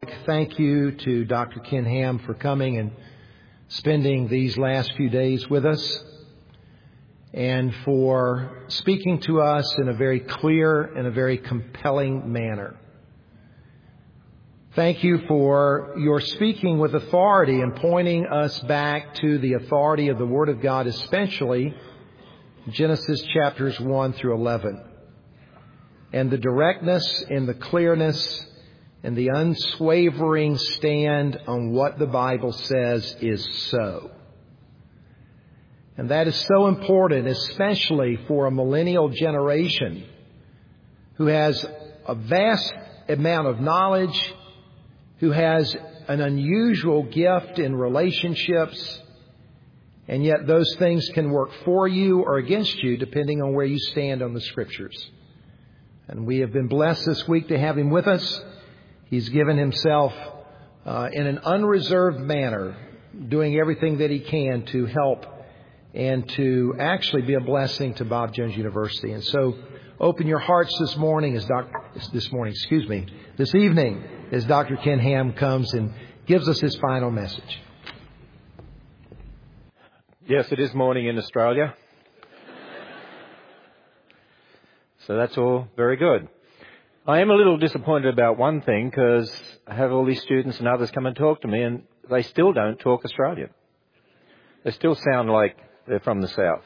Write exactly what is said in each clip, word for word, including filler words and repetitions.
Thank you to Doctor Ken Ham for coming and spending these last few days with us and for speaking to us in a very clear and a very compelling manner. Thank you for your speaking with authority and pointing us back to the authority of the Word of God, especially Genesis chapters one through eleven, and the directness and the clearness and the unswavering stand on what the Bible says is so. And that is so important, especially for a millennial generation who has a vast amount of knowledge, who has an unusual gift in relationships, and yet those things can work for you or against you depending on where you stand on the Scriptures. And we have been blessed this week to have him with us. He's given himself uh, in an unreserved manner, doing everything that he can to help and to actually be a blessing to Bob Jones University. And so open your hearts this morning as Doctor this morning, excuse me, this evening as Doctor Ken Ham comes and gives us his final message. Yes, it is morning in Australia. So that's all very good. I am a little disappointed about one thing, because I have all these students and others come and talk to me and they still don't talk Australian. They still sound like they're from the South.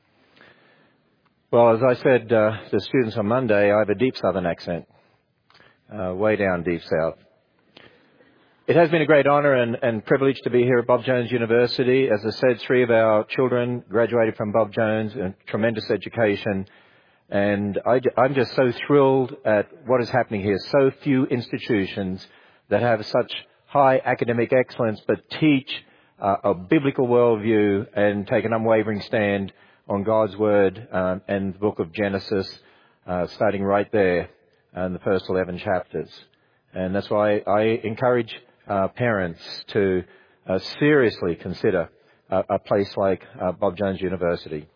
Well, as I said uh, to the students on Monday, I have a deep Southern accent, uh, way down deep South. It has been a great honour and, and privilege to be here at Bob Jones University. As I said, three of our children graduated from Bob Jones, a tremendous education. And I, I'm just so thrilled at what is happening here. So few institutions that have such high academic excellence but teach uh, a biblical worldview and take an unwavering stand on God's Word um, and the book of Genesis, uh, starting right there in the first eleven chapters. And that's why I encourage uh, parents to uh, seriously consider a, a place like uh, Bob Jones University.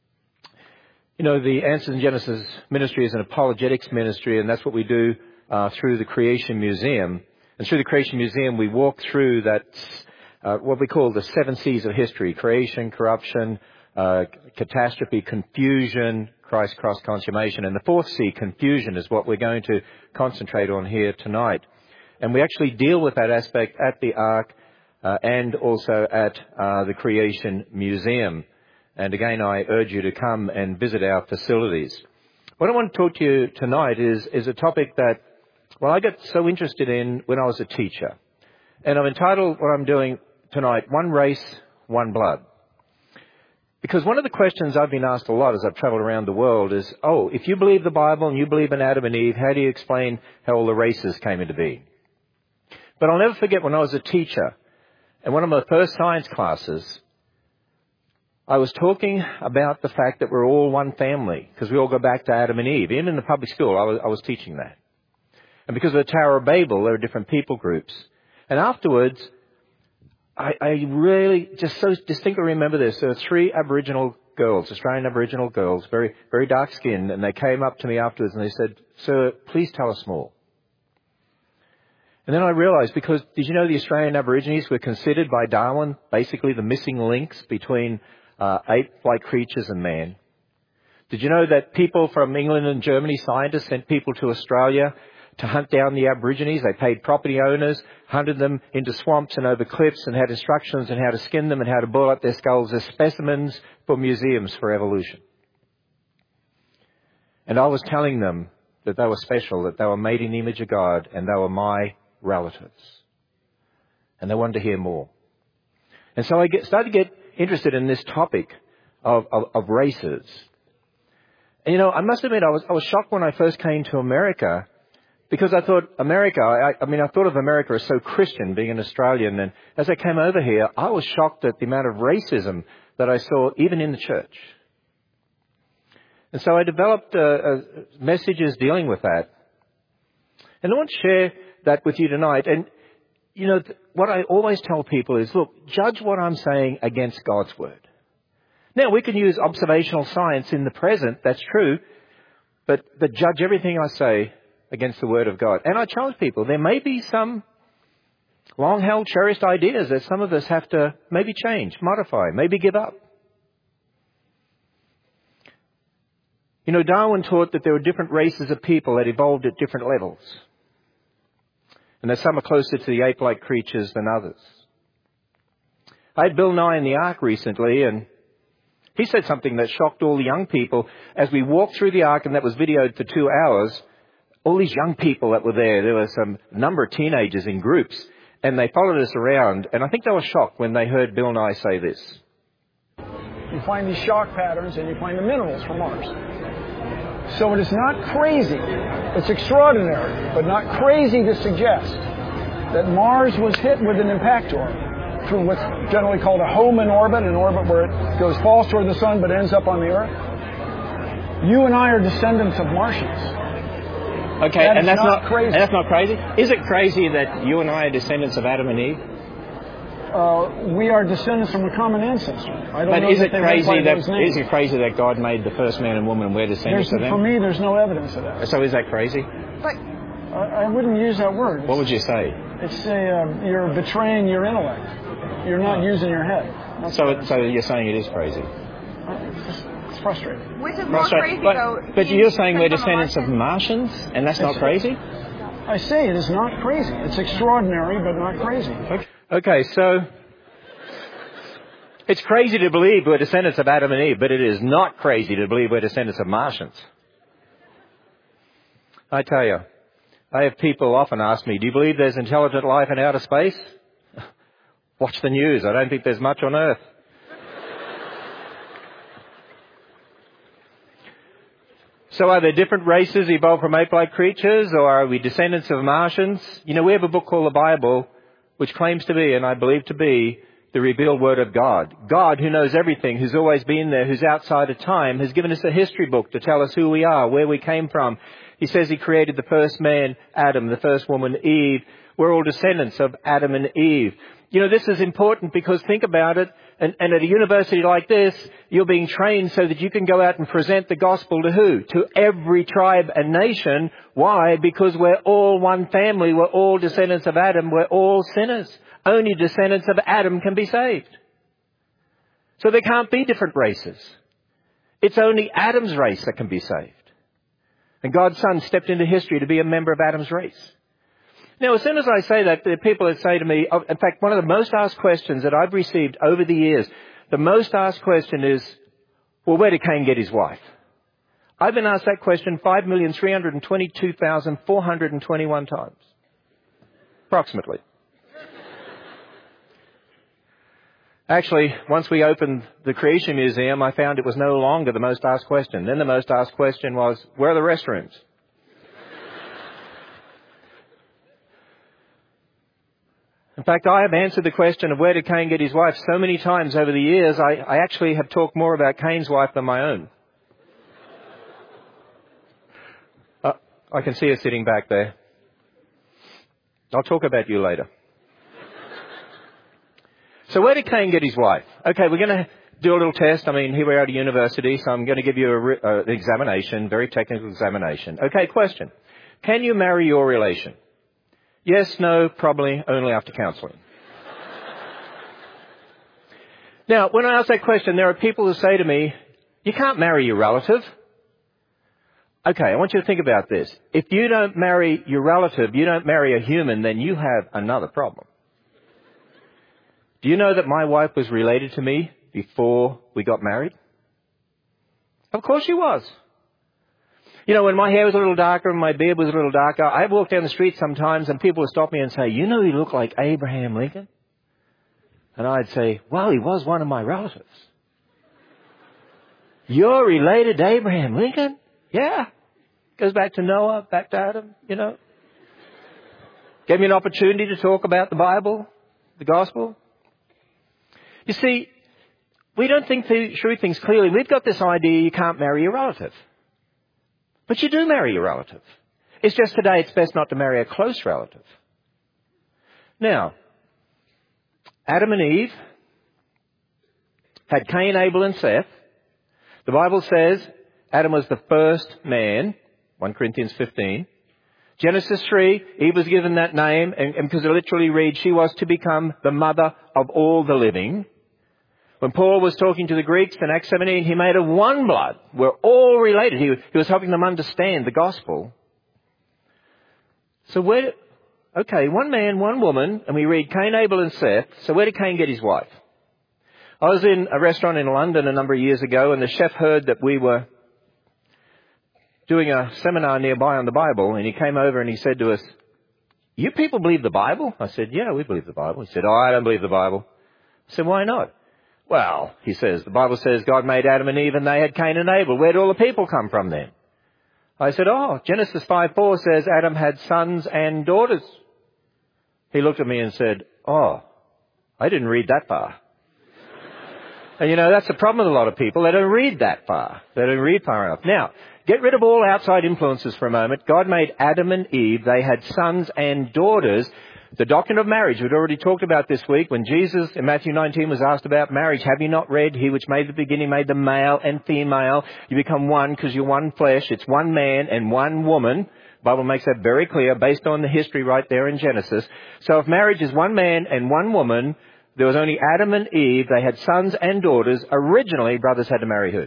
You know, the Answers in Genesis ministry is an apologetics ministry, and that's what we do uh, through the Creation Museum. And through the Creation Museum, we walk through that, uh, what we call the seven C's of history: creation, corruption, uh, catastrophe, confusion, Christ, cross, consummation. And the fourth C, confusion, is what we're going to concentrate on here tonight. And we actually deal with that aspect at the Ark uh, and also at uh, the Creation Museum. And again, I urge you to come and visit our facilities. What I want to talk to you tonight is, is a topic that, well, I got so interested in when I was a teacher. And I've entitled what I'm doing tonight, One Race, One Blood. Because one of the questions I've been asked a lot as I've traveled around the world is, oh, if you believe the Bible and you believe in Adam and Eve, how do you explain how all the races came into being? But I'll never forget when I was a teacher, in one of my first science classes, I was talking about the fact that we're all one family, because we all go back to Adam and Eve. Even in the public school, I was, I was teaching that. And because of the Tower of Babel, there are different people groups. And afterwards, I, I really just so distinctly remember this. There were three Aboriginal girls, Australian Aboriginal girls, very, very dark-skinned, and they came up to me afterwards and they said, "Sir, please tell us more." And then I realised, because did you know the Australian Aborigines were considered by Darwin basically the missing links between Uh, ape-like creatures and man? Did you know that people from England and Germany, scientists, sent people to Australia to hunt down the Aborigines? They paid property owners, hunted them into swamps and over cliffs, and had instructions on how to skin them and how to boil up their skulls as specimens for museums for evolution. And I was telling them that they were special, that they were made in the image of God, and they were my relatives. And they wanted to hear more. And so I get, started to get interested in this topic of, of, of races. And, you know, I must admit, I was, I was shocked when I first came to America, because I thought America, I, I mean, I thought of America as so Christian, being an Australian. And as I came over here, I was shocked at the amount of racism that I saw even in the church. And so I developed uh, uh, messages dealing with that. And I want to share that with you tonight. And you know, what I always tell people is, look, judge what I'm saying against God's Word. Now, we can use observational science in the present, that's true, but, but judge everything I say against the Word of God. And I challenge people, there may be some long-held, cherished ideas that some of us have to maybe change, modify, maybe give up. You know, Darwin taught that there were different races of people that evolved at different levels. And that some are closer to the ape-like creatures than others. I had Bill Nye in the Ark recently, and he said something that shocked all the young people. As we walked through the Ark, and that was videoed for two hours, all these young people that were there, there were some number of teenagers in groups, and they followed us around, and I think they were shocked when they heard Bill Nye say this. You find these shock patterns, and you find the minerals from Mars. So it is not crazy, it's extraordinary, but not crazy to suggest that Mars was hit with an impactor through what's generally called a Hohmann orbit, an orbit where it goes falls toward the sun but ends up on the Earth. You and I are descendants of Martians. Okay, that and that's not, not crazy. And that's not crazy? Is it crazy that you and I are descendants of Adam and Eve? Uh, we are descendants from a common ancestor. I don't but know is that it they crazy went by that those names. is it crazy that God made the first man and woman and we're descendants There's, of them? For me, there's no evidence of that. So is that crazy? But I, I wouldn't use that word. It's, what would you say? It's a uh, you're betraying your intellect. You're not using your head. That's so, it, so you're saying it is crazy? It's, it's frustrating. Which is more crazy, but, though? But you're saying we're descendants of Martians, and that's not crazy? I say it is not crazy. It's extraordinary, but not crazy. Okay, okay so it's crazy to believe we're descendants of Adam and Eve, but it is not crazy to believe we're descendants of Martians. I tell you, I have people often ask me, do you believe there's intelligent life in outer space? Watch the news. I don't think there's much on Earth. So are there different races evolved from ape-like creatures, or are we descendants of Martians? You know, we have a book called the Bible, which claims to be, and I believe to be, the revealed Word of God. God, who knows everything, who's always been there, who's outside of time, has given us a history book to tell us who we are, where we came from. He says He created the first man, Adam, the first woman, Eve. We're all descendants of Adam and Eve. You know, this is important because think about it, and, and at a university like this, you're being trained so that you can go out and present the gospel to who? To every tribe and nation. Why? Because we're all one family. We're all descendants of Adam. We're all sinners. Only descendants of Adam can be saved. So there can't be different races. It's only Adam's race that can be saved. And God's Son stepped into history to be a member of Adam's race. Now, as soon as I say that, there are people that say to me, in fact, one of the most asked questions that I've received over the years, the most asked question is, well, where did Cain get his wife? I've been asked that question five million three hundred twenty-two thousand four hundred twenty-one times. Approximately. Actually, once we opened the Creation Museum, I found it was no longer the most asked question. Then the most asked question was, where are the restrooms? In fact, I have answered the question of where did Cain get his wife so many times over the years, I, I actually have talked more about Cain's wife than my own. Uh, I can see her sitting back there. I'll talk about you later. So where did Cain get his wife? Okay, we're going to do a little test. I mean, here we are at a university, so I'm going to give you a, uh, an examination, very technical examination. Okay, question. Can you marry your relation? Yes, no, probably, only after counselling. Now, when I ask that question, there are people who say to me, you can't marry your relative. Okay, I want you to think about this. If you don't marry your relative, you don't marry a human, then you have another problem. Do you know that my wife was related to me before we got married? Of course she was. You know, when my hair was a little darker and my beard was a little darker, I'd walk down the street sometimes and people would stop me and say, you know, you look like Abraham Lincoln. And I'd say, well, he was one of my relatives. You're related to Abraham Lincoln? Yeah. Goes back to Noah, back to Adam, you know. Gave me an opportunity to talk about the Bible, the gospel. You see, we don't think through things clearly. We've got this idea you can't marry your relative. But you do marry your relative. It's just today it's best not to marry a close relative. Now, Adam and Eve had Cain, Abel and Seth. The Bible says Adam was the first man, First Corinthians fifteen. Genesis three, Eve was given that name, and, and because it literally reads, she was to become the mother of all the living. When Paul was talking to the Greeks in Acts seventeen, he made of one blood. We're all related. He, he was helping them understand the gospel. So where, okay, one man, one woman, and we read Cain, Abel and Seth. So where did Cain get his wife? I was in a restaurant in London a number of years ago, and the chef heard that we were doing a seminar nearby on the Bible, and he came over and he said to us, "You people believe the Bible?" I said, "Yeah, we believe the Bible." He said, "Oh, I don't believe the Bible." I said, "Why not?" "Well," he says, "the Bible says God made Adam and Eve and they had Cain and Abel. Where did all the people come from then?" I said, "Oh, Genesis five four says Adam had sons and daughters." He looked at me and said, "Oh, I didn't read that far." And you know, that's the problem with a lot of people. They don't read that far. They don't read far enough. Now, get rid of all outside influences for a moment. God made Adam and Eve. They had sons and daughters. The doctrine of marriage, we'd already talked about this week. When Jesus in Matthew nineteen was asked about marriage, have you not read, he which made the beginning made the male and female. You become one because you're one flesh. It's one man and one woman. The Bible makes that very clear based on the history right there in Genesis. So if marriage is one man and one woman, there was only Adam and Eve. They had sons and daughters. Originally, brothers had to marry who?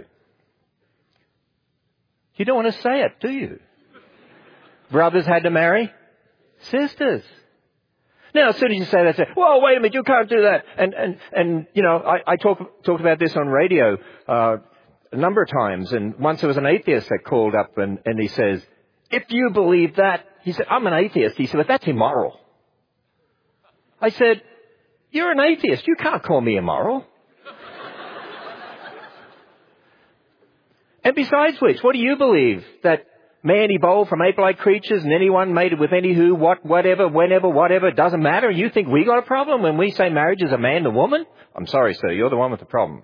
You don't want to say it, do you? Brothers had to marry sisters. Now, as soon as you say that, say, "Whoa, wait a minute, you can't do that." And, and, and you know, I, I talk, talked about this on radio uh, a number of times. And once there was an atheist that called up and, and he says, "If you believe that," he said, "I'm an atheist." He said, "But that's immoral." I said, "You're an atheist. You can't call me immoral." And besides which, what do you believe? That man evolved from ape-like creatures and anyone mated with any who, what, whatever, whenever, whatever, it doesn't matter? You think we got a problem when we say marriage is a man and a woman? I'm sorry, sir, you're the one with the problem.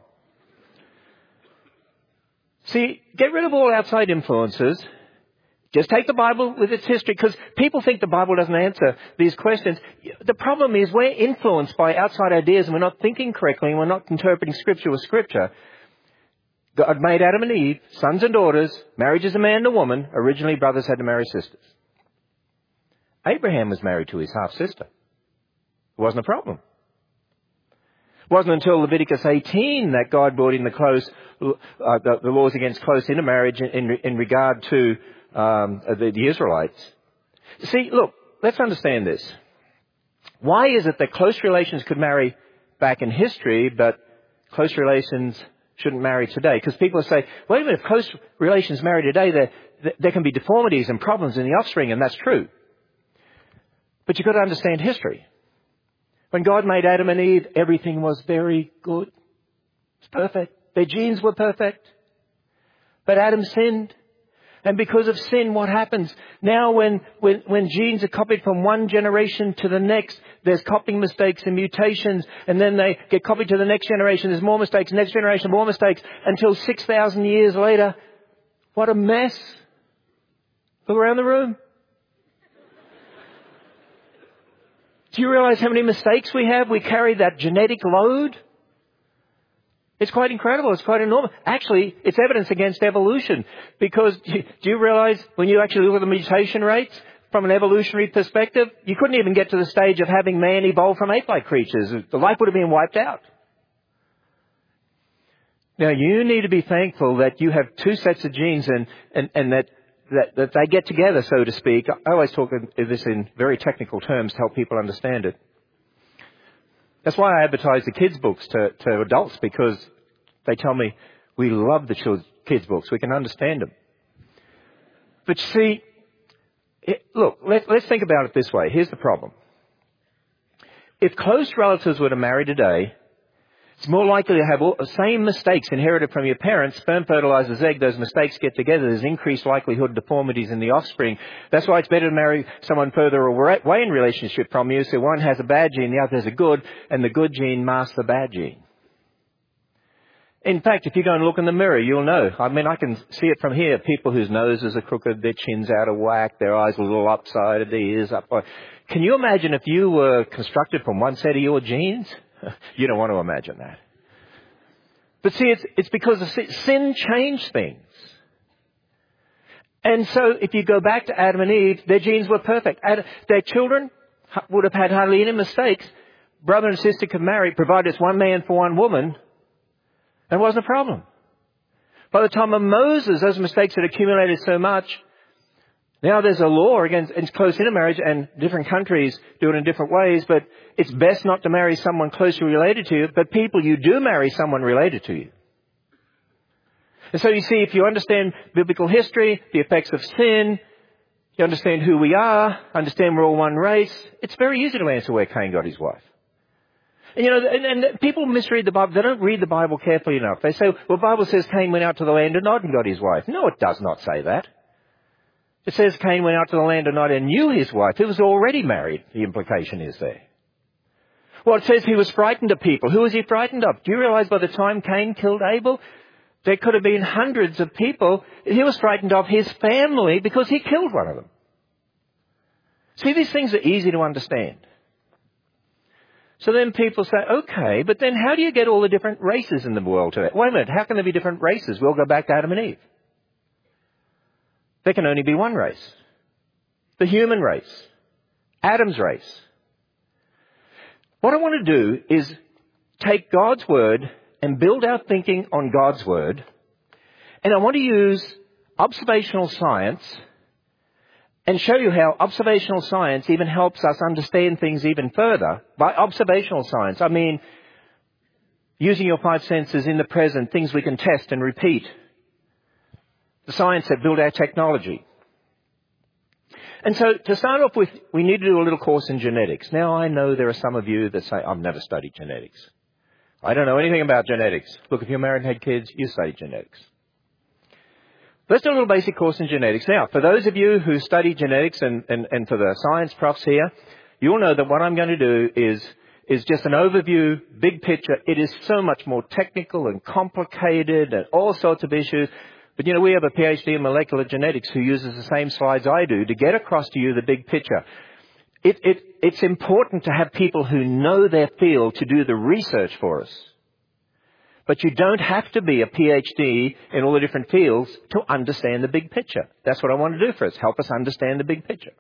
See, get rid of all outside influences. Just take the Bible with its history, because people think the Bible doesn't answer these questions. The problem is we're influenced by outside ideas and we're not thinking correctly and we're not interpreting Scripture with Scripture. God made Adam and Eve, sons and daughters. Marriage is a man and a woman. Originally, brothers had to marry sisters. Abraham was married to his half-sister. It wasn't a problem. It wasn't until Leviticus eighteen that God brought in the close, uh, the, the laws against close intermarriage in, in, in regard to um, the, the Israelites. See, look, let's understand this. Why is it that close relations could marry back in history, but close relations shouldn't marry today? Because people say, wait a minute, if close relations marry today, there, there can be deformities and problems in the offspring, and that's true. But you've got to understand history. When God made Adam and Eve, everything was very good. It's perfect. Their genes were perfect. But Adam sinned. And because of sin, what happens? Now when, when, when genes are copied from one generation to the next, there's copying mistakes and mutations, and then they get copied to the next generation, there's more mistakes, next generation, more mistakes, until six thousand years later, what a mess. Look around the room. Do you realize how many mistakes we have? We carry that genetic load. It's quite incredible. It's quite enormous. Actually, it's evidence against evolution. Because do you realize when you actually look at the mutation rates from an evolutionary perspective, you couldn't even get to the stage of having man evolve from ape-like creatures. The life would have been wiped out. Now, you need to be thankful that you have two sets of genes and, and, and that, that, that they get together, so to speak. I always talk of this in very technical terms to help people understand it. That's why I advertise the kids' books to, to adults, because they tell me, we love the kids' books. We can understand them. But see, it, look, let, let's think about it this way. Here's the problem. If close relatives were to marry today, it's more likely to have all the same mistakes inherited from your parents. Sperm fertilizes egg. Those mistakes get together. There's increased likelihood of deformities in the offspring. That's why it's better to marry someone further away in relationship from you. So one has a bad gene, the other has a good, and the good gene masks the bad gene. In fact, if you go and look in the mirror, you'll know. I mean, I can see it from here. People whose noses are crooked, their chin's out of whack, their eyes are a little upside, their ears up. Can you imagine if you were constructed from one set of your genes? You don't want to imagine that. But see, it's, it's because of sin, sin changed things. And so if you go back to Adam and Eve, their genes were perfect. Ad- their children would have had hardly any mistakes. Brother and sister could marry, provided it's one man for one woman. And it wasn't a problem. By the time of Moses, those mistakes had accumulated so much. Now there's a law against, against close intermarriage, and different countries do it in different ways, but it's best not to marry someone closely related to you, but people, you do marry someone related to you. And so you see, if you understand biblical history, the effects of sin, you understand who we are, understand we're all one race, it's very easy to answer where Cain got his wife. And, you know, and, and people misread the Bible. They don't read the Bible carefully enough. They say, well, the Bible says Cain went out to the land of Nod and got his wife. No, it does not say that. It says Cain went out to the land of Nod and knew his wife. He was already married. The implication is there. Well, it says he was frightened of people. Who was he frightened of? Do you realize by the time Cain killed Abel, there could have been hundreds of people. He was frightened of his family because he killed one of them. See, these things are easy to understand. So then people say, okay, but then how do you get all the different races in the world today? Wait a minute, how can there be different races? We'll go back to Adam and Eve. There can only be one race. The human race. Adam's race. What I want to do is take God's Word and build our thinking on God's Word. And I want to use observational science and show you how observational science even helps us understand things even further. By observational science, I mean using your five senses in the present, things we can test and repeat. The science that build our technology. And so to start off with, we need to do a little course in genetics. Now I know there are some of you that say, I've never studied genetics. I don't know anything about genetics. Look, if you're married and had kids, you study genetics. Let's do a little basic course in genetics. Now, for those of you who study genetics and, and, and for the science profs here, you'll know that what I'm going to do is, is just an overview, big picture. It is so much more technical and complicated and all sorts of issues. But, you know, we have a PhD in molecular genetics who uses the same slides I do to get across to you the big picture. It, it, it's important to have people who know their field to do the research for us. But you don't have to be a PhD in all the different fields to understand the big picture. That's what I want to do for us, help us understand the big picture.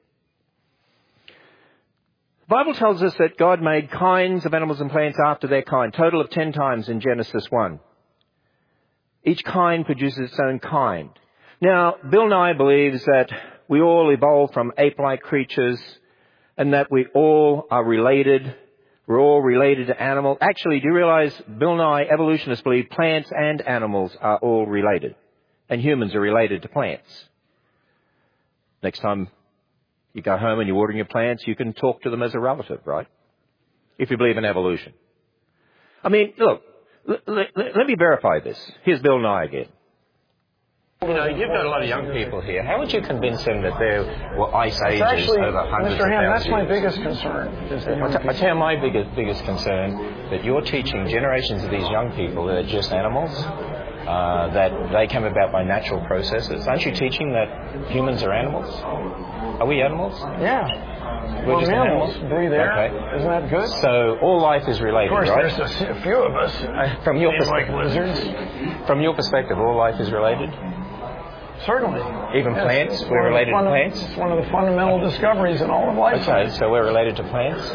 The Bible tells us that God made kinds of animals and plants after their kind, total of ten times in Genesis one. Each kind produces its own kind. Now, Bill Nye believes that we all evolved from ape-like creatures and that we all are related. We're all related to animals. Actually, do you realize Bill Nye, evolutionists believe plants and animals are all related. And humans are related to plants. Next time you go home and you're watering your plants, you can talk to them as a relative, right? If you believe in evolution. I mean, look, l- l- let me verify this. Here's Bill Nye again. You know, you've got a lot of young people here. How would you convince them that there were ice ages actually, over hundreds Mister of Ham, thousands that's of my years? biggest concern. Is the I, t- I tell you my biggest, biggest concern, that you're teaching generations of these young people that are just animals, uh, that they come about by natural processes. Aren't you teaching that humans are animals? Are we animals? Yeah. We're well, just mammals animals? breathe air. Okay. Isn't that good? So all life is related, Of course, right? there's a, a few of us. Uh, from your Seem like perspective, lizards. from your perspective, all life is related. Certainly. Even Yes, plants, it's we're one of the related to funda- plants. It's one of the fundamental discoveries in all of life. Okay, so we're related to plants.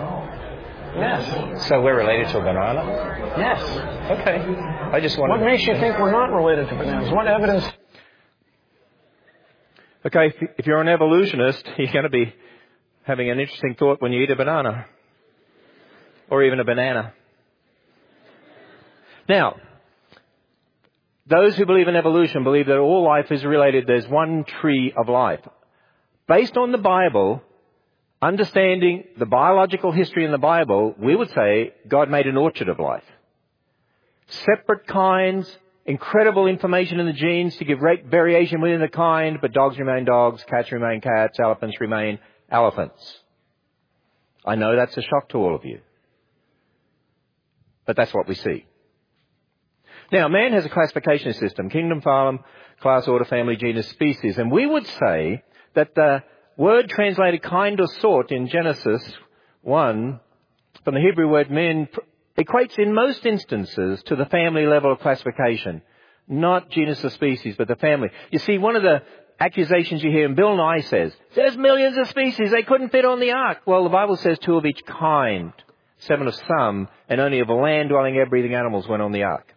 Yes. So we're related to a banana. Yes. Okay. I just wanted. What makes you think we're not related to bananas? What evidence? Okay, if- if you're an evolutionist, you're going to be having an interesting thought when you eat a banana. Or even a banana. Now, those who believe in evolution believe that all life is related. There's one tree of life. Based on the Bible, understanding the biological history in the Bible, we would say God made an orchard of life. Separate kinds, incredible information in the genes to give great variation within the kind, but dogs remain dogs, cats remain cats, elephants remain elephants. I know that's a shock to all of you. But that's what we see. Now, man has a classification system, kingdom, phylum, class, order, family, genus, species. And we would say that the word translated kind or sort in Genesis one, from the Hebrew word min, equates in most instances to the family level of classification. Not genus or species, but the family. You see, one of the accusations you hear, and Bill Nye says, there's millions of species, they couldn't fit on the ark. Well, the Bible says two of each kind, seven of some, and only of a land-dwelling, air-breathing animals went on the ark.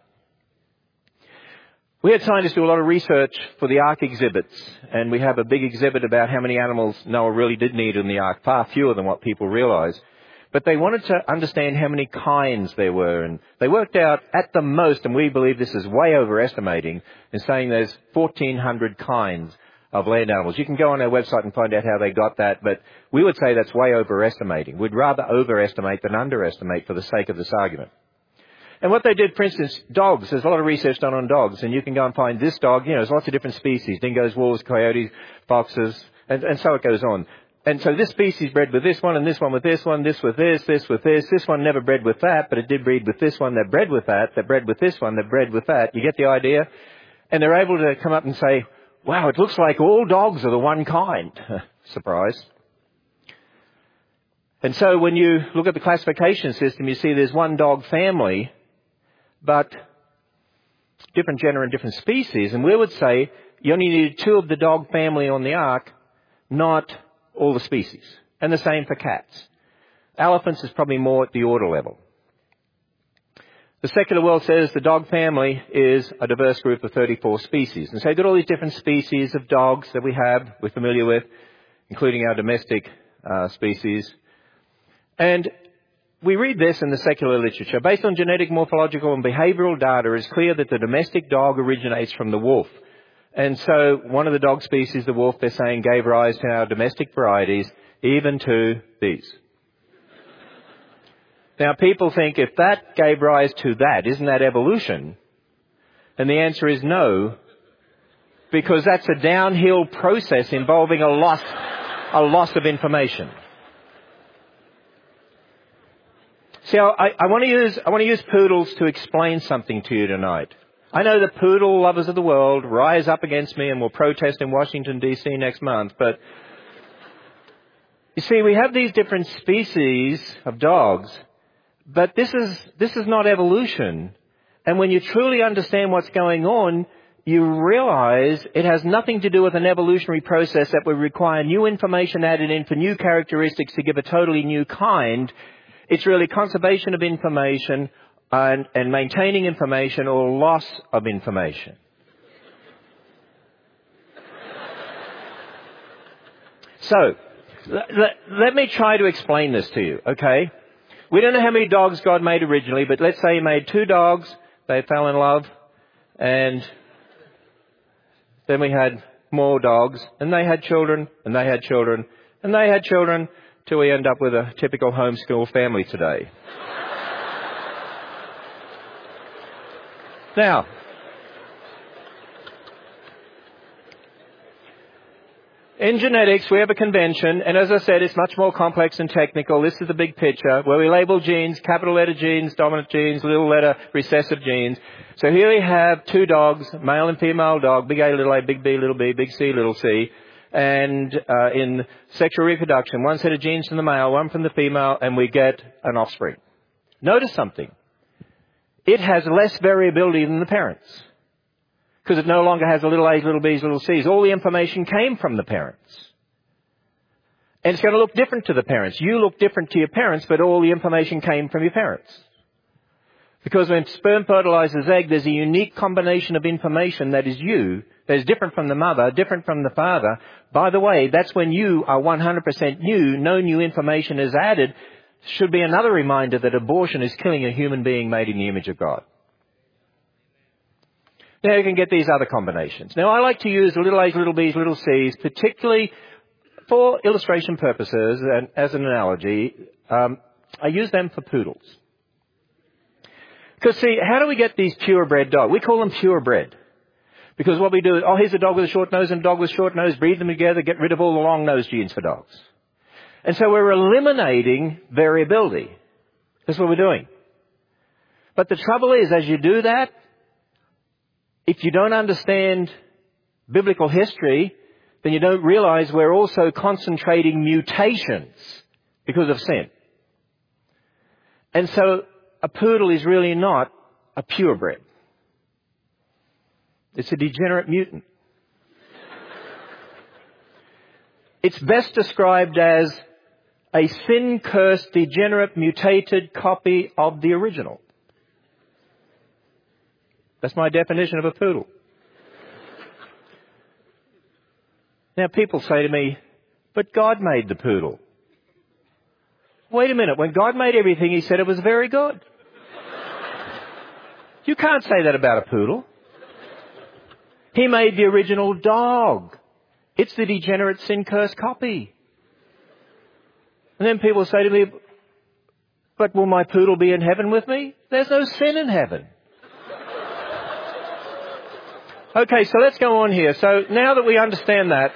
We had scientists do a lot of research for the ark exhibits, and we have a big exhibit about how many animals Noah really did need in the ark, far fewer than what people realize. But they wanted to understand how many kinds there were, and they worked out at the most, and we believe this is way overestimating, in saying there's fourteen hundred kinds of land animals. You can go on our website and find out how they got that, but we would say that's way overestimating. We'd rather overestimate than underestimate for the sake of this argument. And what they did, for instance, dogs, there's a lot of research done on dogs, and you can go and find this dog, you know, there's lots of different species, dingoes, wolves, coyotes, foxes, and, and so it goes on. And so this species bred with this one, and this one with this one, this with this, this with this, this one never bred with that, but it did breed with this one, that bred with that, that bred with this one, that bred with that. You get the idea? And they're able to come up and say, wow, it looks like all dogs are the one kind. Surprise. And so when you look at the classification system, you see there's one dog family, but different genera and different species. And we would say you only needed two of the dog family on the ark, not all the species. And the same for cats. Elephants is probably more at the order level. The secular world says the dog family is a diverse group of thirty-four species. And so you've got all these different species of dogs that we have, we're familiar with, including our domestic uh, species. And we read this in the secular literature. Based on genetic, morphological and behavioral data, it's clear that the domestic dog originates from the wolf. And so one of the dog species, the wolf, they're saying gave rise to our domestic varieties, even to these. Now people think if that gave rise to that, isn't that evolution? And the answer is no, because that's a downhill process involving a loss, a loss of information. See, I, I want to use, I want to use poodles to explain something to you tonight. I know the poodle lovers of the world rise up against me and will protest in Washington, D C next month, but you see, we have these different species of dogs, but this is, this is not evolution. And when you truly understand what's going on, you realize it has nothing to do with an evolutionary process that would require new information added in for new characteristics to give a totally new kind. It's really conservation of information and, and maintaining information or loss of information. So, let, let me try to explain this to you, okay? We don't know how many dogs God made originally, but let's say He made two dogs, they fell in love, and then we had more dogs, and they had children, and they had children, and they had children, till we end up with a typical homeschool family today. Now, in genetics, we have a convention, and as I said, it's much more complex and technical. This is the big picture, where we label genes, capital letter genes, dominant genes, little letter recessive genes. So here we have two dogs, male and female dog, big A, little a, big B, little b, big C, little c. And uh, in sexual reproduction, one set of genes from the male, one from the female, and we get an offspring. Notice something. It has less variability than the parents, because it no longer has a little a's, little b's, little c's. All the information came from the parents. And it's going to look different to the parents. You look different to your parents, but all the information came from your parents. Because when sperm fertilizes egg, there's a unique combination of information that is you, that is different from the mother, different from the father. By the way, that's when you are one hundred percent new, no new information is added. Should be another reminder that abortion is killing a human being made in the image of God. Now you can get these other combinations. Now I like to use little a's, little b's, little c's, particularly for illustration purposes and as an analogy. Um, I use them for poodles. Because see, how do we get these purebred dogs? We call them purebred. Because what we do is, oh, here's a dog with a short nose and a dog with a short nose, breed them together, get rid of all the long nose genes for dogs. And so we're eliminating variability. That's what we're doing. But the trouble is, as you do that, if you don't understand biblical history, then you don't realize we're also concentrating mutations because of sin. And so a poodle is really not a purebred. It's a degenerate mutant. It's best described as a sin-cursed, degenerate, mutated copy of the original. That's my definition of a poodle. Now, people say to me, but God made the poodle. Wait a minute. When God made everything, He said it was very good. You can't say that about a poodle. He made the original dog. It's the degenerate, sin-cursed copy. And then people say to me, but will my poodle be in heaven with me? There's no sin in heaven. Okay, so let's go on here. So now that we understand that,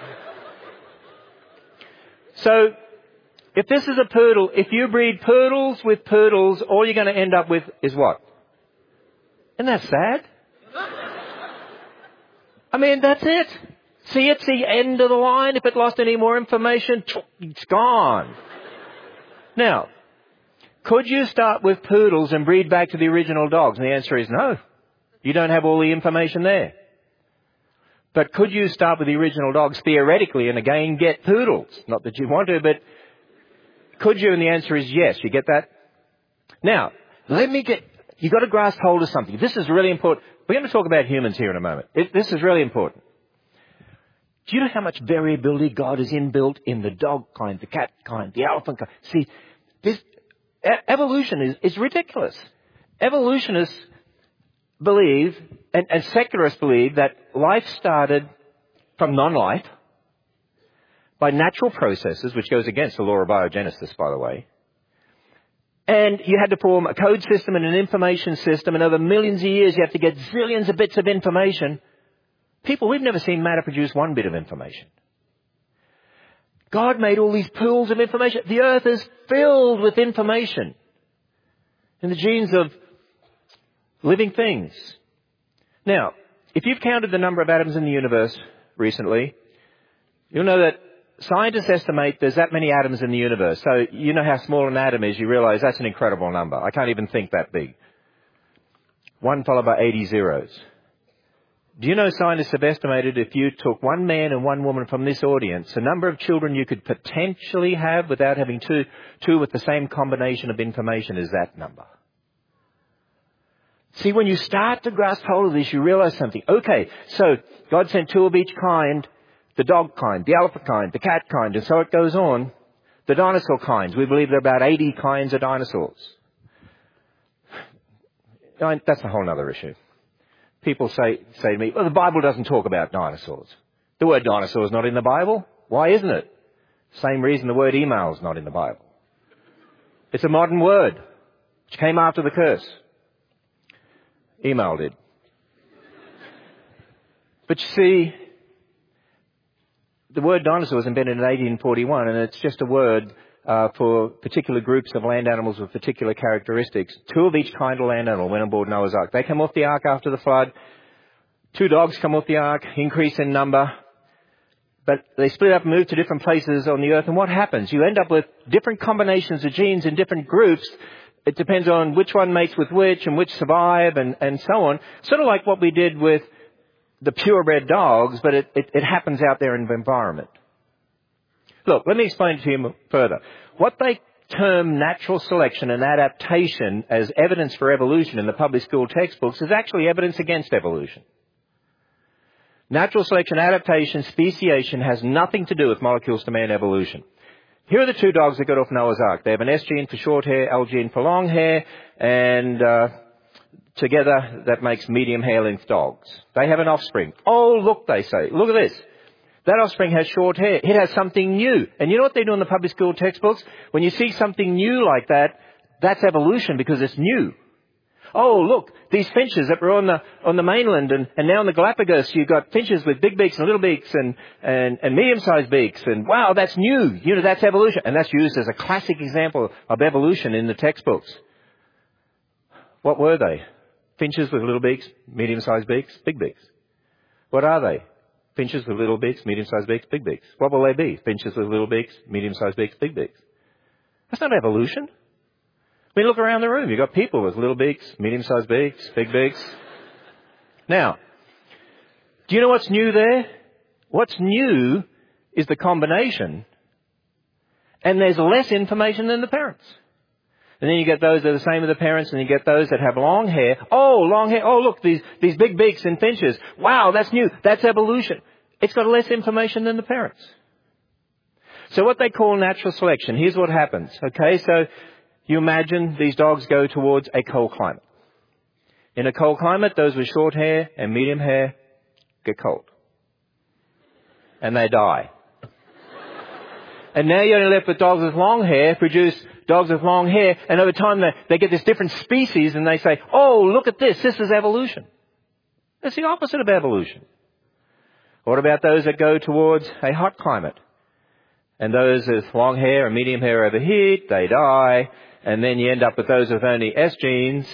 so if this is a poodle, if you breed poodles with poodles, all you're going to end up with is what? Isn't that sad? I mean, that's it. See, it's the end of the line. If it lost any more information, it's gone. Now, could you start with poodles and breed back to the original dogs? And the answer is no. You don't have all the information there. But could you start with the original dogs theoretically and again get poodles? Not that you want to, but could you? And the answer is yes. You get that? Now, let me get, you've got to grasp hold of something. This is really important. We're going to talk about humans here in a moment. It, this is really important. Do you know how much variability God has inbuilt in the dog kind, the cat kind, the elephant kind? See, this e- evolution is, is ridiculous. Evolutionists believe, and, and secularists believe, that life started from non-life by natural processes, which goes against the law of biogenesis, by the way. And you had to form a code system and an information system, and over millions of years you have to get zillions of bits of information. People, we've never seen matter produce one bit of information. God made all these pools of information. The earth is filled with information in the genes of living things. Now, if you've counted the number of atoms in the universe recently, you'll know that scientists estimate there's that many atoms in the universe. So you know how small an atom is, you realize that's an incredible number. I can't even think that big. One followed by eighty zeros. Do you know scientists have estimated if you took one man and one woman from this audience, the number of children you could potentially have without having two, two with the same combination of information is that number. See, when you start to grasp hold of this, you realize something. Okay, so God sent two of each kind, the dog kind, the elephant kind, the cat kind, and so it goes on. The dinosaur kinds, we believe there are about eighty kinds of dinosaurs. That's a whole other issue. People say, say to me, well, the Bible doesn't talk about dinosaurs. The word dinosaur is not in the Bible. Why isn't it? Same reason the word email is not in the Bible. It's a modern word, which came after the curse. Email did. But you see, the word dinosaur was invented in eighteen forty-one, and it's just a word uh, for particular groups of land animals with particular characteristics. Two of each kind of land animal went on board Noah's Ark. They came off the Ark after the flood. Two dogs come off the Ark, increase in number. But they split up and moved to different places on the earth. And what happens? You end up with different combinations of genes in different groups. It depends on which one mates with which and which survive and, and so on. Sort of like what we did with the purebred dogs, but it, it, it happens out there in the environment. Look, let me explain it to you further. What they term natural selection and adaptation as evidence for evolution in the public school textbooks is actually evidence against evolution. Natural selection, adaptation, speciation has nothing to do with molecules to man evolution. Here are the two dogs that got off Noah's Ark. They have an S gene for short hair, L gene for long hair, and uh, together that makes medium hair-length dogs. They have an offspring. Oh, look, they say. Look at this. That offspring has short hair. It has something new. And you know what they do in the public school textbooks? When you see something new like that, that's evolution because it's new. Oh, look, these finches that were on the on the mainland and, and now in the Galapagos, you've got finches with big beaks and little beaks and, and, and medium-sized beaks. And wow, that's new. You know, that's evolution. And that's used as a classic example of evolution in the textbooks. What were they? Finches with little beaks, medium-sized beaks, big beaks. What are they? Finches with little beaks, medium-sized beaks, big beaks. What will they be? Finches with little beaks, medium-sized beaks, big beaks. That's not evolution. I mean, look around the room. You've got people with little beaks, medium-sized beaks, big beaks. Now, do you know what's new there? What's new is the combination, and there's less information than the parents. And then you get those that are the same as the parents, and you get those that have long hair. Oh, long hair. Oh, look, these, these big beaks in finches. Wow, that's new. That's evolution. It's got less information than the parents. So what they call natural selection, here's what happens. Okay, so you imagine these dogs go towards a cold climate. In a cold climate, those with short hair and medium hair get cold. And they die. And now you're only left with dogs with long hair, produce dogs with long hair, and over time they, they get this different species, and they say, oh, look at this, this is evolution. It's the opposite of evolution. What about those that go towards a hot climate? And those with long hair and medium hair overheat, they die, and then you end up with those with only S genes.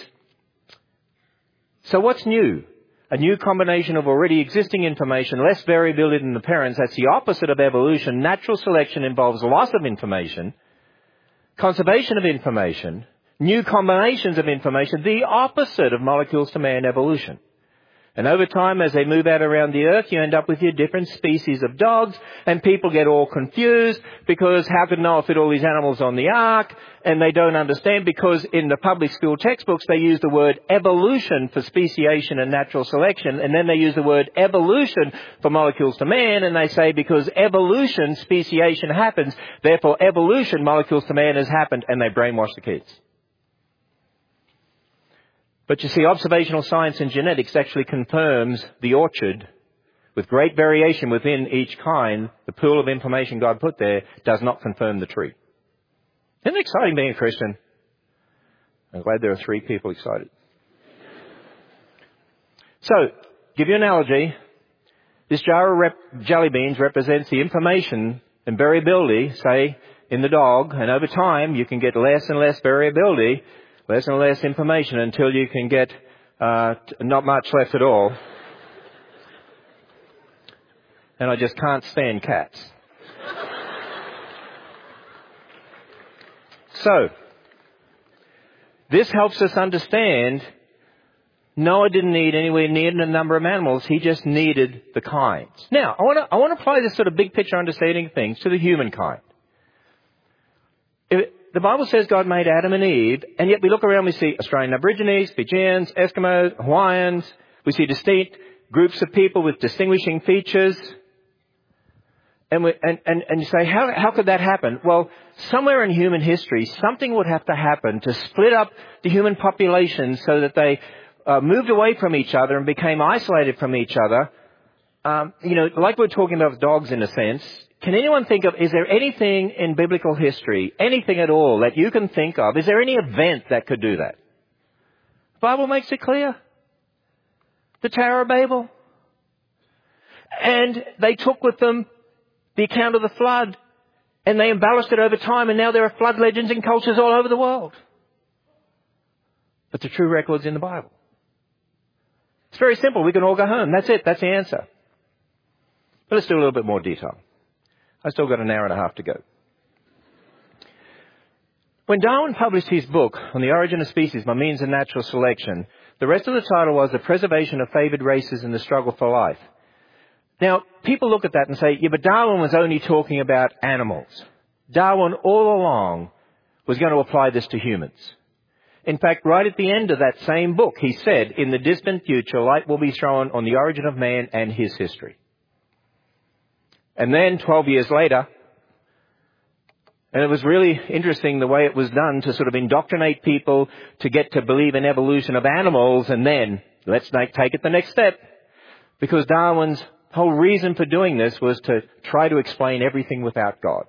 So what's new? A new combination of already existing information, less variability in the parents. That's the opposite of evolution. Natural selection involves loss of information, conservation of information, new combinations of information, the opposite of molecules to man evolution. And over time, as they move out around the earth, you end up with your different species of dogs, and people get all confused because how could Noah fit all these animals on the ark? And they don't understand because in the public school textbooks, they use the word evolution for speciation and natural selection, and then they use the word evolution for molecules to man, and they say because evolution, speciation happens, therefore evolution, molecules to man has happened, and they brainwash the kids. But you see, observational science and genetics actually confirms the orchard. With great variation within each kind, the pool of information God put there does not confirm the tree. Isn't it exciting being a Christian? I'm glad there are three people excited. So, give you an analogy. This jar of rep- jelly beans represents the information and variability, say, in the dog. And over time, you can get less and less variability, less and less information until you can get uh, not much left at all. And I just can't stand cats. So, this helps us understand Noah didn't need anywhere near the number of animals. He just needed the kinds. Now, I want to I want to apply this sort of big picture understanding of things to the humankind. If, The Bible says God made Adam and Eve, and yet we look around, we see Australian Aborigines, Fijians, Eskimos, Hawaiians. We see distinct groups of people with distinguishing features. And, we, and, and, and you say, how, how could that happen? Well, somewhere in human history, something would have to happen to split up the human population so that they uh, moved away from each other and became isolated from each other. Um, you know, like we're talking about with dogs in a sense. Can anyone think of, is there anything in biblical history, anything at all that you can think of? Is there any event that could do that? The Bible makes it clear. The Tower of Babel. And they took with them the account of the flood, and they embellished it over time, and now there are flood legends and cultures all over the world. But the true record's in the Bible. It's very simple. We can all go home. That's it. That's the answer. But let's do a little bit more detail. I've still got an hour and a half to go. When Darwin published his book on the origin of species by means of natural selection, the rest of the title was The Preservation of Favoured Races in the Struggle for Life. Now, people look at that and say, yeah, but Darwin was only talking about animals. Darwin all along was going to apply this to humans. In fact, right at the end of that same book, he said, in the distant future, light will be thrown on the origin of man and his history. And then twelve years later, and it was really interesting the way it was done to sort of indoctrinate people to get to believe in evolution of animals, and then let's take it the next step. Because Darwin's whole reason for doing this was to try to explain everything without God.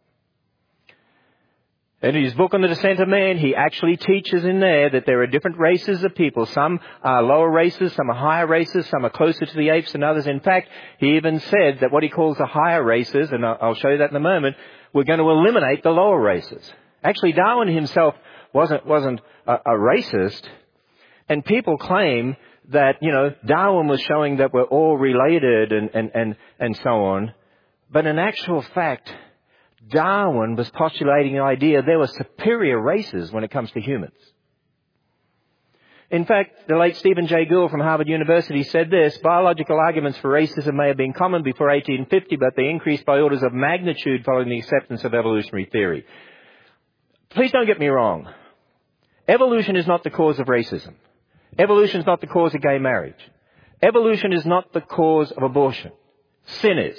And in his book on the descent of man, he actually teaches in there that there are different races of people. Some are lower races, some are higher races, some are closer to the apes than others. In fact, he even said that what he calls the higher races, and I'll show you that in a moment, we're going to eliminate the lower races. Actually, Darwin himself wasn't, wasn't a, a racist, and people claim that, you know, Darwin was showing that we're all related and, and, and, and so on. But in actual fact, Darwin was postulating the idea there were superior races when it comes to humans. In fact, the late Stephen Jay Gould from Harvard University said this: biological arguments for racism may have been common before eighteen fifty, but they increased by orders of magnitude following the acceptance of evolutionary theory. Please don't get me wrong. Evolution is not the cause of racism. Evolution is not the cause of gay marriage. Evolution is not the cause of abortion. Sin is.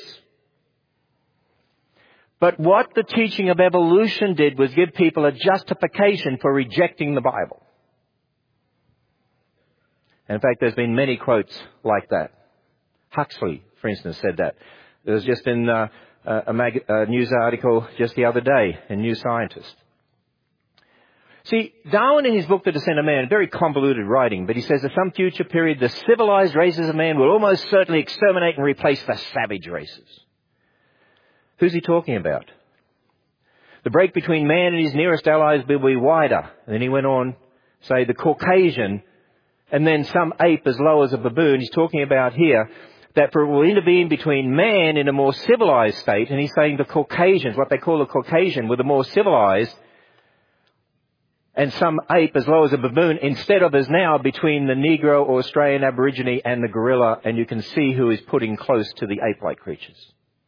But what the teaching of evolution did was give people a justification for rejecting the Bible. In fact, there's been many quotes like that. Huxley, for instance, said that. It was just in uh, a, mag- a news article just the other day in New Scientist. See, Darwin in his book, The Descent of Man, very convoluted writing, but he says at some future period, the civilized races of man will almost certainly exterminate and replace the savage races. Who's he talking about? The break between man and his nearest allies will be wider. And then he went on, say, the Caucasian, and then some ape as low as a baboon. He's talking about here that for it will intervene between man in a more civilized state, and he's saying the Caucasians, what they call the Caucasian, were the more civilized, and some ape as low as a baboon, instead of as now between the Negro or Australian Aborigine and the gorilla, and you can see who is putting close to the ape-like creatures.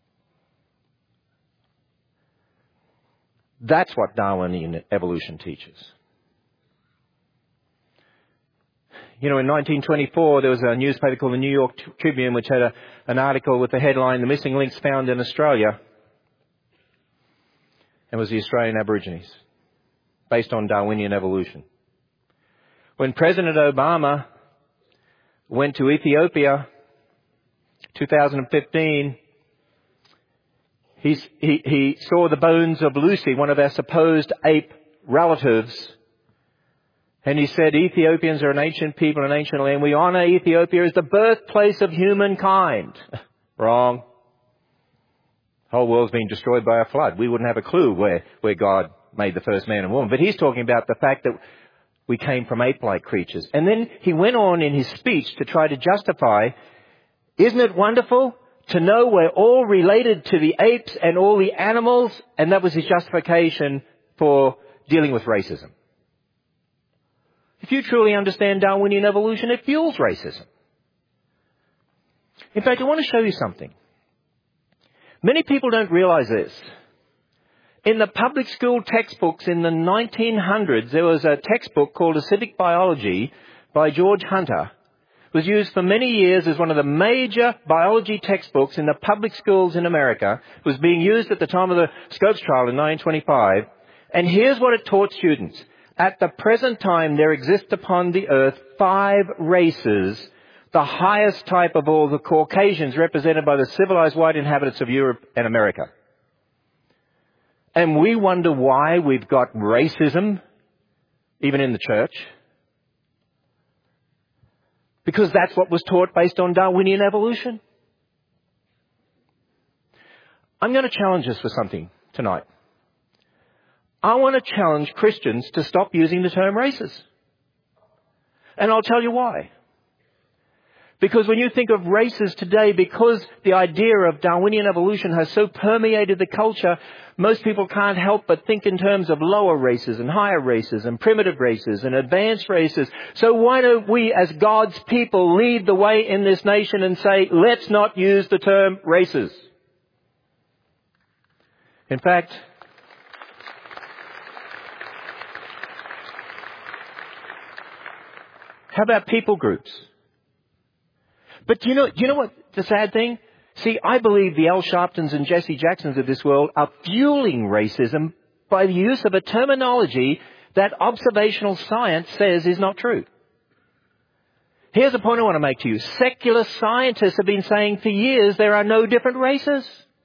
That's what Darwinian evolution teaches. You know, in nineteen twenty-four, there was a newspaper called the New York Tribune, which had a, an article with the headline, "The Missing Links Found in Australia." It was the Australian Aborigines, based on Darwinian evolution. When President Obama went to Ethiopia, two thousand fifteen, he, he, he saw the bones of Lucy, one of our supposed ape relatives, and he said, Ethiopians are an ancient people, an ancient land. We honor Ethiopia as the birthplace of humankind. Wrong. The whole world's been destroyed by a flood. We wouldn't have a clue where, where God made the first man and woman. But he's talking about the fact that we came from ape-like creatures. And then he went on in his speech to try to justify, isn't it wonderful to know we're all related to the apes and all the animals? And that was his justification for dealing with racism. If you truly understand Darwinian evolution, it fuels racism. In fact, I want to show you something. Many people don't realize this. In the public school textbooks in the nineteen hundreds, there was a textbook called A Civic Biology by George Hunter. It was used for many years as one of the major biology textbooks in the public schools in America. It was being used at the time of the Scopes trial in nineteen twenty-five. And here's what it taught students. At the present time, there exist upon the earth five races, the highest type of all, the Caucasians, represented by the civilized white inhabitants of Europe and America. And we wonder why we've got racism, even in the church. Because that's what was taught based on Darwinian evolution. I'm going to challenge us for something tonight. I want to challenge Christians to stop using the term races. And I'll tell you why. Because when you think of races today, because the idea of Darwinian evolution has so permeated the culture, most people can't help but think in terms of lower races and higher races and primitive races and advanced races. So why don't we as God's people lead the way in this nation and say, let's not use the term races. In fact, how about people groups? But do you know, do you know what the sad thing? See, I believe the Al Sharptons and Jesse Jacksons of this world are fueling racism by the use of a terminology that observational science says is not true. Here's a point I want to make to you. Secular scientists have been saying for years there are no different races.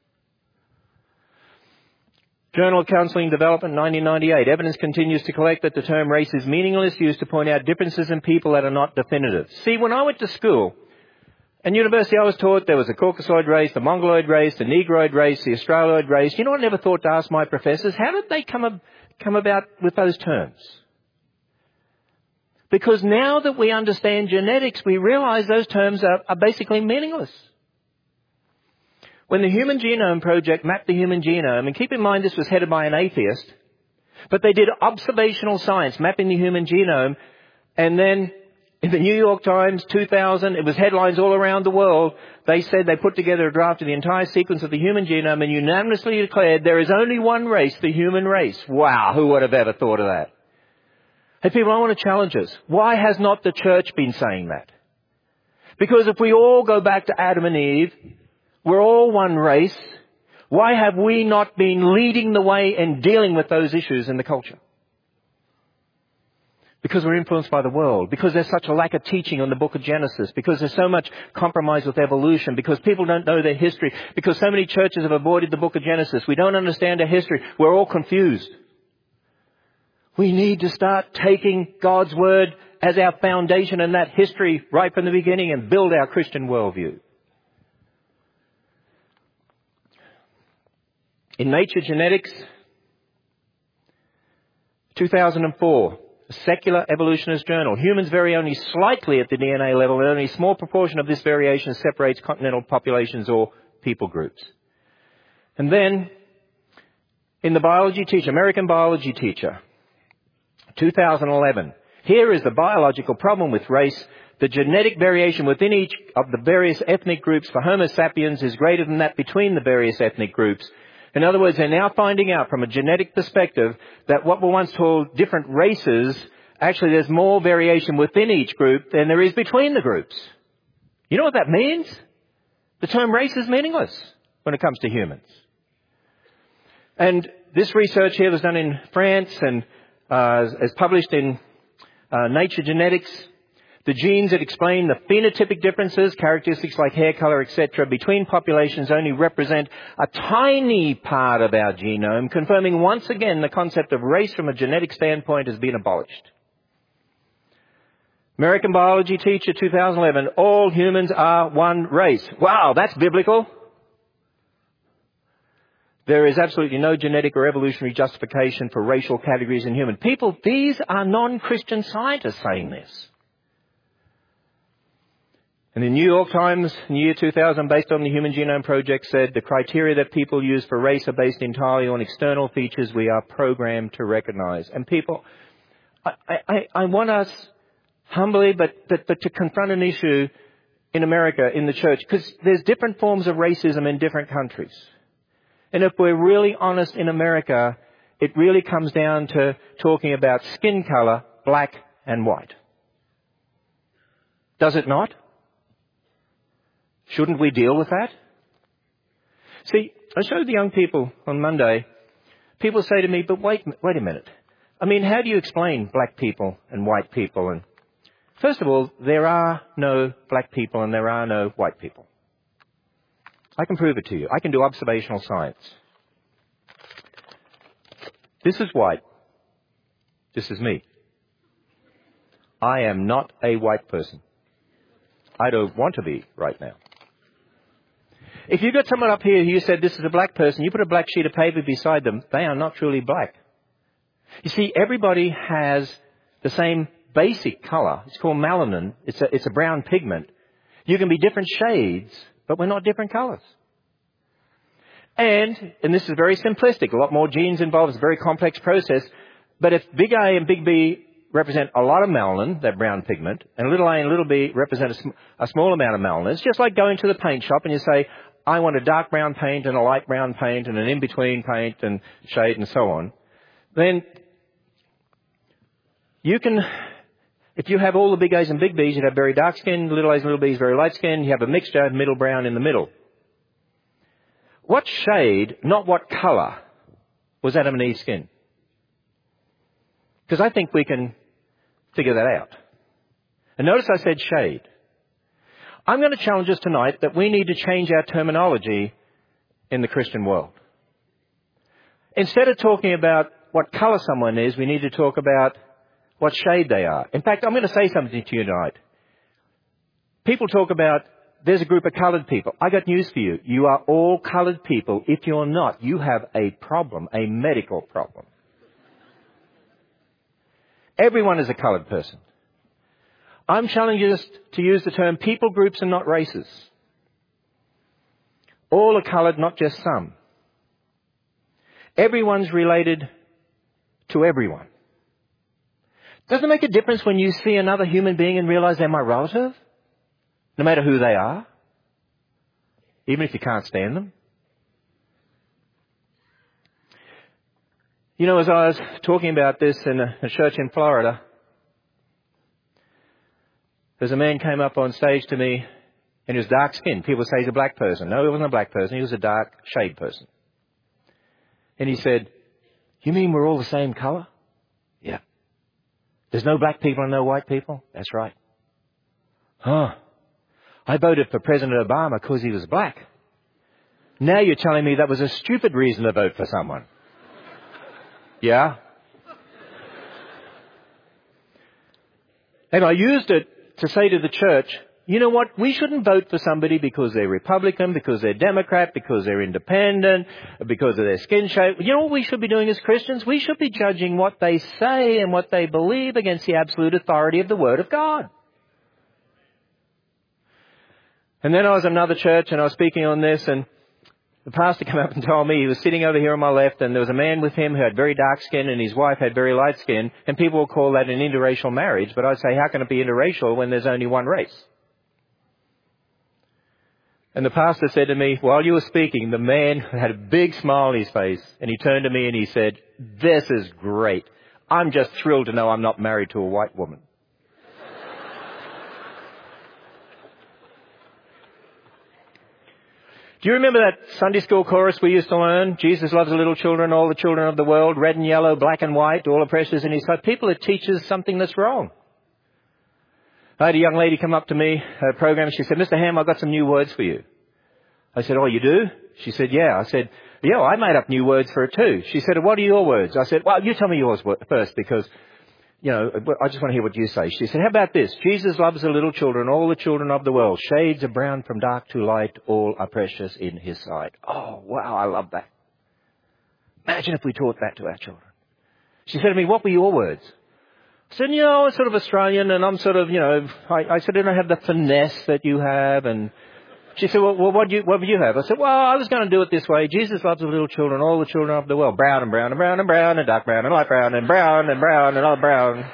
Journal of Counseling Development, nineteen ninety-eight. Evidence continues to collect that the term race is meaningless, used to point out differences in people that are not definitive. See, when I went to school and university, I was taught there was a Caucasoid race, the Mongoloid race, the Negroid race, the Australoid race. You know what I never thought to ask my professors? How did they come, ab- come about with those terms? Because now that we understand genetics, we realize those terms are, are basically meaningless. When the Human Genome Project mapped the human genome, and keep in mind this was headed by an atheist, but they did observational science, mapping the human genome, and then In the New York Times, two thousand, it was headlines all around the world. They said they put together a draft of the entire sequence of the human genome and unanimously declared there is only one race, the human race. Wow, who would have ever thought of that? Hey people, I want to challenge us. Why has not the church been saying that? Because if we all go back to Adam and Eve, we're all one race. Why have we not been leading the way and dealing with those issues in the culture? Because we're influenced by the world, because there's such a lack of teaching on the book of Genesis, because there's so much compromise with evolution, because people don't know their history, because so many churches have avoided the book of Genesis. We don't understand our history. We're all confused. We need to start taking God's Word as our foundation and that history right from the beginning and build our Christian worldview. In Nature Genetics, two thousand four, a secular evolutionist journal, humans vary only slightly at the D N A level, and only a small proportion of this variation separates continental populations or people groups. And then, in the Biology Teacher, American Biology Teacher, two thousand eleven, here is the biological problem with race. The genetic variation within each of the various ethnic groups for Homo sapiens is greater than that between the various ethnic groups. In other words, they're now finding out from a genetic perspective that what were once called different races, actually there's more variation within each group than there is between the groups. You know what that means? The term race is meaningless when it comes to humans. And this research here was done in France and uh, is published in uh, Nature Genetics. The genes that explain the phenotypic differences, characteristics like hair color, et cetera, between populations only represent a tiny part of our genome, confirming once again the concept of race from a genetic standpoint has been abolished. American Biology Teacher, two thousand eleven, all humans are one race. Wow, that's biblical. There is absolutely no genetic or evolutionary justification for racial categories in human people. These are non-Christian scientists saying this. And the New York Times in the year two thousand, based on the Human Genome Project, said the criteria that people use for race are based entirely on external features we are programmed to recognize. And people, I, I, I want us humbly, but, but, but to confront an issue in America, in the church, because there's different forms of racism in different countries. And if we're really honest in America, it really comes down to talking about skin color, black and white. Does it not? Shouldn't we deal with that? See, I showed the young people on Monday, people say to me, but wait, wait a minute. I mean, how do you explain black people and white people? And first of all, there are no black people and there are no white people. I can prove it to you. I can do observational science. This is white. This is me. I am not a white person. I don't want to be right now. If you've got someone up here who you said this is a black person, you put a black sheet of paper beside them, they are not truly black. You see, everybody has the same basic color. It's called melanin. It's a, it's a brown pigment. You can be different shades, but we're not different colors. And, and this is very simplistic, a lot more genes involved, it's a very complex process, but if big A and big B represent a lot of melanin, that brown pigment, and little a and little b represent a, sm- a small amount of melanin, it's just like going to the paint shop and you say, I want a dark brown paint and a light brown paint and an in-between paint and shade and so on. Then you can, if you have all the big A's and big B's, you'd have very dark skin, little A's and little B's very light skin, you have a mixture, middle brown in the middle. What shade, not what colour, was Adam and Eve's skin? Because I think we can figure that out. And notice I said shade. I'm going to challenge us tonight that we need to change our terminology in the Christian world. Instead of talking about what colour someone is, we need to talk about what shade they are. In fact, I'm going to say something to you tonight. People talk about there's a group of coloured people. I got news for you. You are all coloured people. If you're not, you have a problem, a medical problem. Everyone is a coloured person. I'm challenging us to use the term people groups and not races. All are coloured, not just some. Everyone's related to everyone. Does it make a difference when you see another human being and realize they're my relative? No matter who they are? Even if you can't stand them? You know, as I was talking about this in a, a church in Florida, there's a man came up on stage to me, and he was dark-skinned. People say he's a black person. No, he wasn't a black person. He was a dark shade person. And he said, "You mean we're all the same colour?" "Yeah." "There's no black people and no white people?" "That's right." "Huh. I voted for President Obama because he was black. Now you're telling me that was a stupid reason to vote for someone." "Yeah." And I used it to say to the church, you know what? We shouldn't vote for somebody because they're Republican, because they're Democrat, because they're independent, because of their skin shape. You know what we should be doing as Christians? We should be judging what they say and what they believe against the absolute authority of the Word of God. And then I was in another church and I was speaking on this, and the pastor came up and told me, he was sitting over here on my left, and there was a man with him who had very dark skin and his wife had very light skin, and people will call that an interracial marriage. But I'd say, how can it be interracial when there's only one race? And the pastor said to me, while you were speaking, the man had a big smile on his face, and he turned to me and he said, "This is great. I'm just thrilled to know I'm not married to a white woman." Do you remember that Sunday school chorus we used to learn? Jesus loves the little children, all the children of the world, red and yellow, black and white, all are precious in his sight. People that teaches something that's wrong. I had a young lady come up to me at a program. She said, "Mister Ham, I've got some new words for you." I said, "Oh, you do?" She said, "Yeah." I said, "Yeah, I made up new words for it too." She said, "What are your words?" I said, "Well, you tell me yours first because, you know, I just want to hear what you say." She said, "How about this? Jesus loves the little children, all the children of the world. Shades of brown from dark to light, all are precious in his sight." Oh, wow, I love that. Imagine if we taught that to our children. She said to me, "What were your words?" I said, "You know, I'm sort of Australian and I'm sort of, you know," I, I said, "I don't have the finesse that you have." And she said, well, well what, do you, what would you have? I said, "Well, I was going to do it this way. Jesus loves the little children, all the children of the world. Brown and brown and brown and brown and dark brown and light brown and brown and brown and all brown."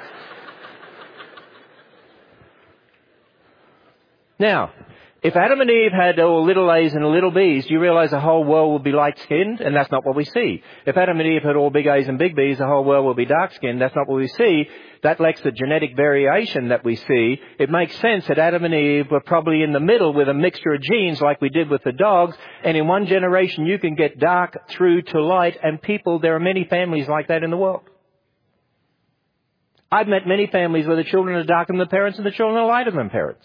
Now, if Adam and Eve had all little A's and little B's, do you realize the whole world would be light-skinned? And that's not what we see. If Adam and Eve had all big A's and big B's, the whole world would be dark-skinned. That's not what we see. That lacks the genetic variation that we see. It makes sense that Adam and Eve were probably in the middle with a mixture of genes like we did with the dogs. And in one generation, you can get dark through to light. And people, there are many families like that in the world. I've met many families where the children are darker than the parents and the children are lighter than parents.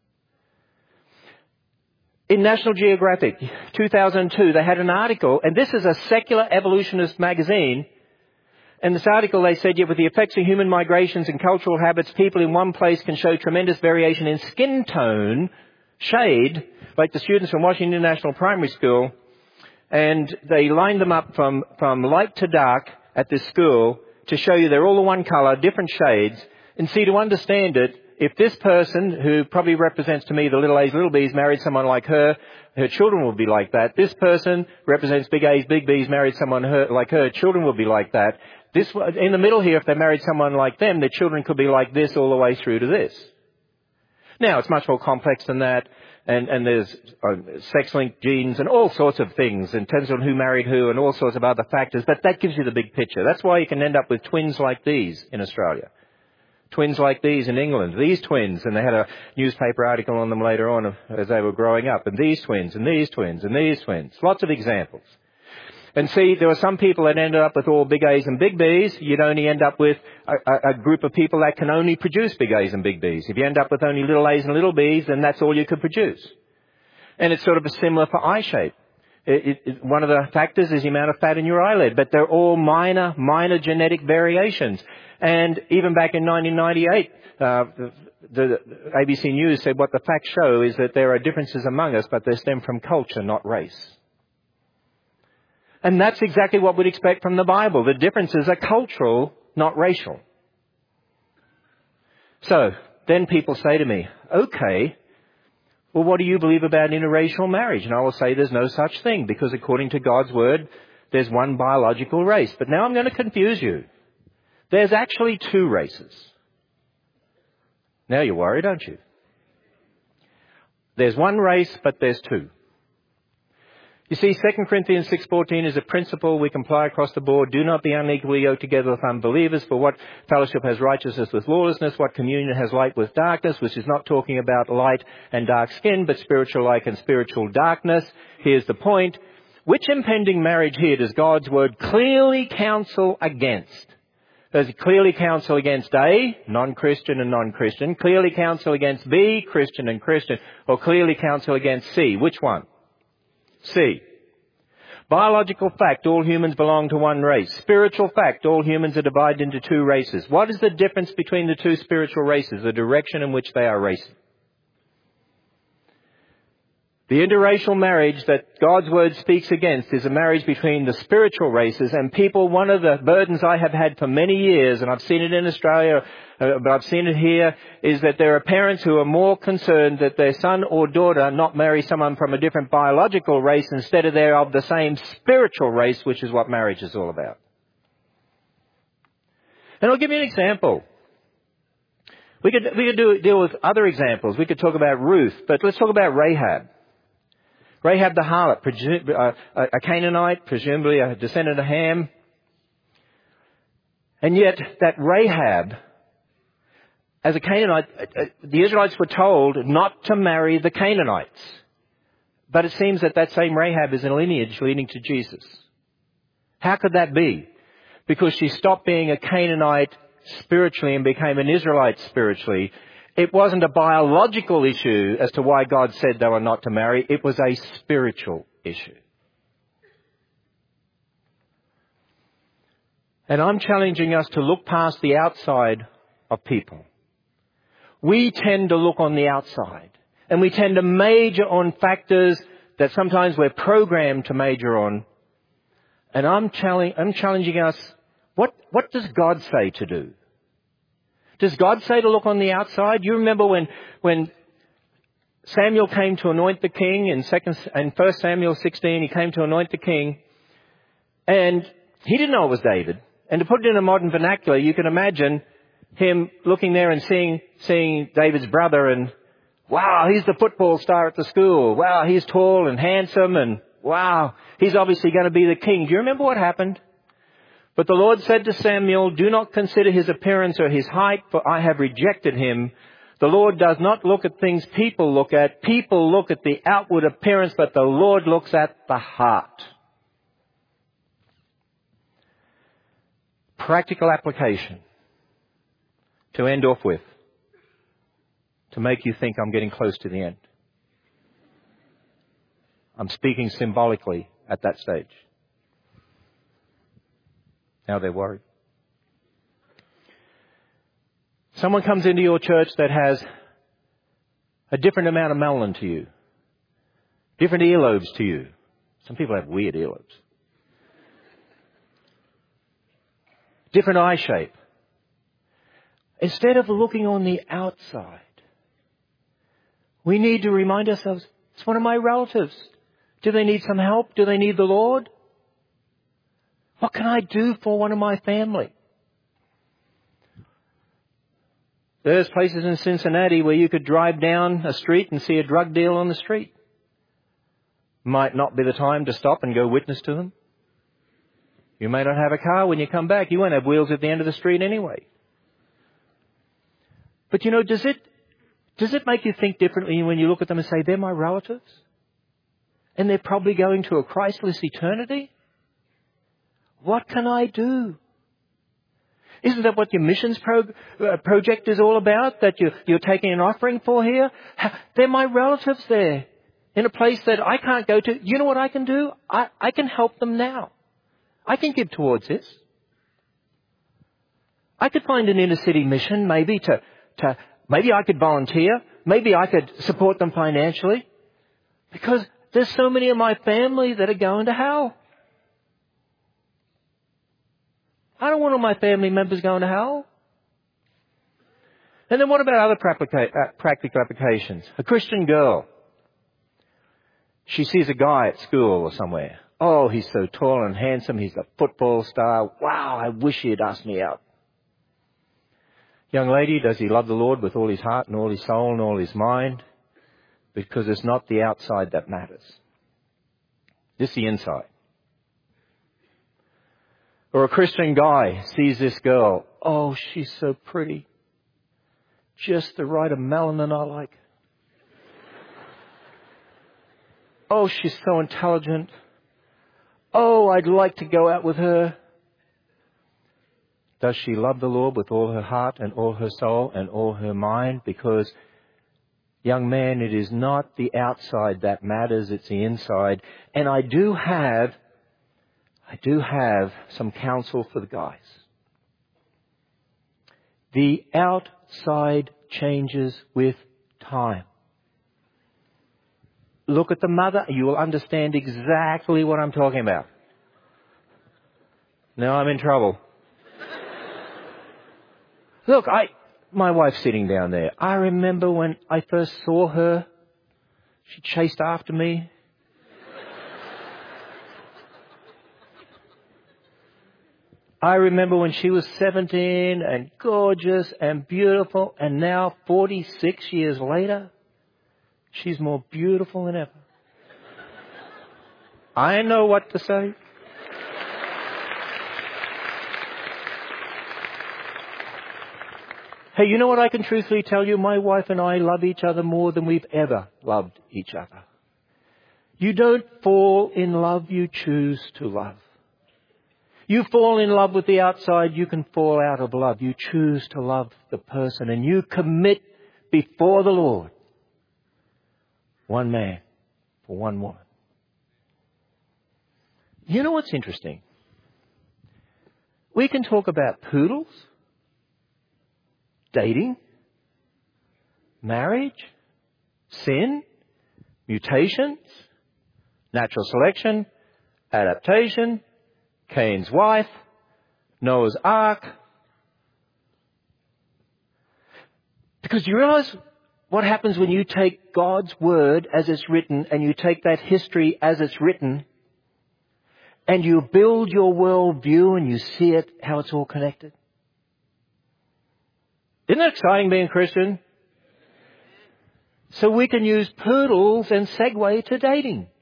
In National Geographic, two thousand two, they had an article, and this is a secular evolutionist magazine. In this article, they said, yet with the effects of human migrations and cultural habits, people in one place can show tremendous variation in skin tone, shade, like the students from Washington International Primary School. And they lined them up from, from light to dark at this school to show you they're all the one colour, different shades. And see, to understand it, if this person, who probably represents to me the little A's, little B's, married someone like her, her children will be like that. This person represents big A's, big B's, married someone her, like her, children will be like that. This, in the middle here, if they married someone like them, their children could be like this all the way through to this. Now, it's much more complex than that, and, and there's uh, sex-linked genes and all sorts of things in terms of who married who and all sorts of other factors, but that gives you the big picture. That's why you can end up with twins like these in Australia. Twins like these in England, these twins, and they had a newspaper article on them later on as they were growing up, and these twins, and these twins, and these twins. Lots of examples. And see, there were some people that ended up with all big A's and big B's. You'd only end up with a, a, a group of people that can only produce big A's and big B's. If you end up with only little A's and little B's, then that's all you could produce. And it's sort of similar for eye shape. It, it, one of the factors is the amount of fat in your eyelid, but they're all minor, minor genetic variations. And even back in nineteen ninety-eight, uh, the, the A B C News said what the facts show is that there are differences among us, but they stem from culture, not race. And that's exactly what we'd expect from the Bible. The differences are cultural, not racial. So, then people say to me, okay, well, what do you believe about interracial marriage? And I will say there's no such thing, because according to God's Word, there's one biological race. But now I'm going to confuse you. There's actually two races. Now you're worried, aren't you? There's one race, but there's two. You see, Second Corinthians six fourteen is a principle we can apply across the board. Do not be unequally yoked together with unbelievers, for what fellowship has righteousness with lawlessness? What communion has light with darkness? Which is not talking about light and dark skin, but spiritual light and spiritual darkness. Here's the point. Which impending marriage here does God's word clearly counsel against? Does it clearly counsel against A, non-Christian and non-Christian? Clearly counsel against B, Christian and Christian? Or clearly counsel against C? Which one? C. Biological fact, all humans belong to one race. Spiritual fact, all humans are divided into two races. What is the difference between the two spiritual races? The direction in which they are racing. The interracial marriage that God's word speaks against is a marriage between the spiritual races and people. One of the burdens I have had for many years, and I've seen it in Australia, uh, but I've seen it here, is that there are parents who are more concerned that their son or daughter not marry someone from a different biological race instead of they're of the same spiritual race, which is what marriage is all about. And I'll give you an example. We could, we could do, deal with other examples. We could talk about Ruth, but let's talk about Rahab. Rahab the harlot, a Canaanite, presumably a descendant of Ham. And yet that Rahab, as a Canaanite, the Israelites were told not to marry the Canaanites. But it seems that that same Rahab is in a lineage leading to Jesus. How could that be? Because she stopped being a Canaanite spiritually and became an Israelite spiritually. It wasn't a biological issue as to why God said they were not to marry. It was a spiritual issue. And I'm challenging us to look past the outside of people. We tend to look on the outside. And we tend to major on factors that sometimes we're programmed to major on. And I'm, challenge, I'm challenging us, what, what does God say to do? Does God say to look on the outside? You remember when, when Samuel came to anoint the king in second, in First Samuel sixteen, he came to anoint the king, and he didn't know it was David. And to put it in a modern vernacular, you can imagine him looking there and seeing, seeing David's brother and, wow, he's the football star at the school. Wow, he's tall and handsome and wow, he's obviously going to be the king. Do you remember what happened? But the Lord said to Samuel, do not consider his appearance or his height, for I have rejected him. The Lord does not look at things people look at. People look at the outward appearance, but the Lord looks at the heart. Practical application to end off with, to make you think I'm getting close to the end. I'm speaking symbolically at that stage. Now they're worried. Someone comes into your church that has a different amount of melanin to you, different earlobes to you. Some people have weird earlobes. Different eye shape. Instead of looking on the outside, we need to remind ourselves, it's one of my relatives. Do they need some help? Do they need the Lord? What can I do for one of my family? There's places in Cincinnati where you could drive down a street and see a drug deal on the street. Might not be the time to stop and go witness to them. You may not have a car when you come back. You won't have wheels at the end of the street anyway. But you know, does it, does it make you think differently when you look at them and say, they're my relatives? And they're probably going to a Christless eternity? What can I do? Isn't that what your missions pro- uh, project is all about, that you're, you're taking an offering for here? They're my relatives there in a place that I can't go to. You know what I can do? I, I can help them now. I can give towards this. I could find an inner city mission maybe to, to maybe I could volunteer. Maybe I could support them financially. Because there's so many of my family that are going to hell. I don't want all my family members going to hell. And then what about other practical applications? A Christian girl. She sees a guy at school or somewhere. Oh, he's so tall and handsome. He's a football star. Wow, I wish he'd asked me out. Young lady, does he love the Lord with all his heart and all his soul and all his mind? Because it's not the outside that matters. It's the inside. Or a Christian guy sees this girl. Oh, she's so pretty. Just the right of melanin I like. Oh, she's so intelligent. Oh, I'd like to go out with her. Does she love the Lord with all her heart and all her soul and all her mind? Because, young man, it is not the outside that matters, it's the inside. And I do have, I do have some counsel for the guys. The outside changes with time. Look at the mother, you will understand exactly what I'm talking about. Now I'm in trouble. Look, I, my wife's sitting down there. I remember when I first saw her, she chased after me. I remember when she was seventeen and gorgeous and beautiful, and now forty-six years later, she's more beautiful than ever. I know what to say. Hey, you know what I can truthfully tell you? My wife and I love each other more than we've ever loved each other. You don't fall in love, you choose to love. You fall in love with the outside, you can fall out of love. You choose to love the person and you commit before the Lord. One man for one woman. You know what's interesting? We can talk about poodles, dating, marriage, sin, mutations, natural selection, adaptation, Cain's wife, Noah's Ark. Because you realize what happens when you take God's word as it's written and you take that history as it's written and you build your worldview and you see it, how it's all connected? Isn't it exciting being a Christian? So we can use poodles and segue to dating.